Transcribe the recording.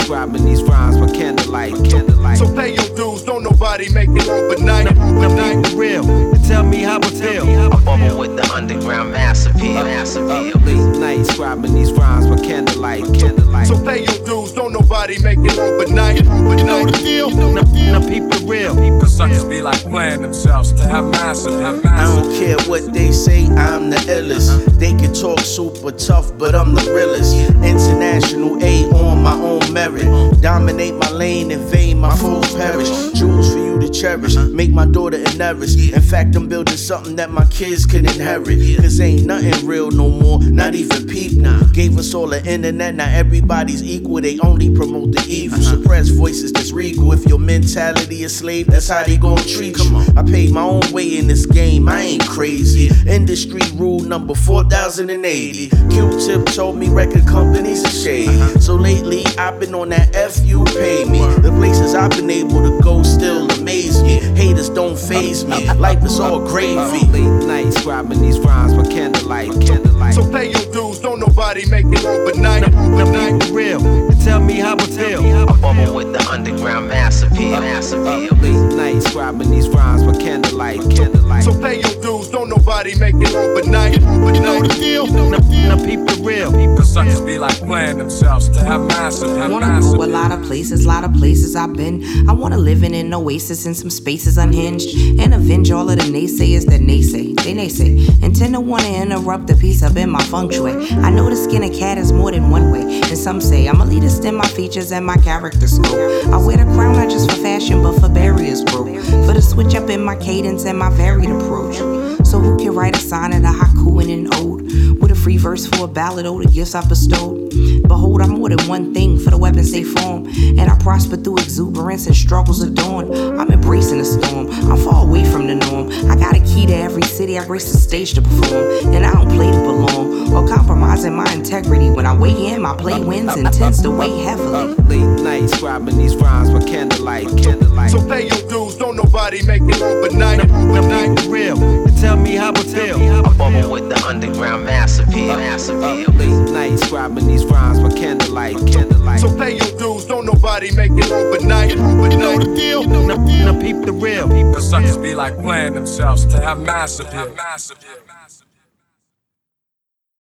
scribing these rhymes by candlelight. So pay your dues, don't nobody make it overnight. Now be real and tell me how I feel. I bubble with the underground mass appeal. Late night scribing these rhymes by candlelight. So pay your dues, don't nobody make it overnight. You know the deal? Now people real. Cause suckers be like playing themselves to have massive. I don't care what they say, I'm the illest. They can talk super tough, but I'm the realest. International A on my own merit. Dominate my lane, invade my foes perish. Jewels for you to cherish, make my daughter an heiress. In fact, I'm building something that my kids can inherit. Cause ain't nothing real no more, not even people. Gave us all the internet, now everybody's equal. They only promote the evil. Suppress voices that's regal. If your mentality is slave, that's how they gon' treat you. I paid my own way in this game, I ain't crazy. Industry rule number 4080. Q-Tip told me record companies are shady. So lately I've been on that F you pay me. The places I've been able to go still amaze me. Haters don't faze me, life is all gravy. Late night scribing these rhymes by candlelight. So pay your dues, don't nobody make it overnight. Now be real and tell me how I feel. I bubble with the underground mass appeal. Late night scribing these rhymes by candlelight. So pay your dues, don't nobody make it overnight. You know the deal? Now people real. Cause suckers be like playing themselves to have massive. Wanna go a lot of places I've been. I wanna live in an oasis in some spaces unhinged and avenge all of the naysayers that naysay. They naysay and tend to wanna interrupt the peace up in my feng shui. I know to skin a cat is more than one way, and some say I'm a elitist in my features and my character scope. I wear the crown not just for fashion but for barriers, bro. For the switch up in my cadence and my varied approach. So who can write a sonnet, a haiku, and an ode with a free verse for a ballad or the gifts I bestowed? Behold, I'm more than one thing for the weapons they form, and I prosper through exuberance and struggles of dawn. I'm embracing the storm, I'm far away from the norm. I got a key to every city, I grace the stage to perform, and I don't play to belong or compromising my integrity. When I weigh in, my play wins and tends to weigh heavily. Late night scribing these rhymes by candlelight. So pay your dues, don't nobody make it overnight. Now be real and tell me how I feel. I bubble with the underground mass appeal. Late night scribing these rhymes by candlelight. So pay your dues, don't nobody make it overnight. You know the deal? Now people real. Cause suckers be like playing themselves to have massive.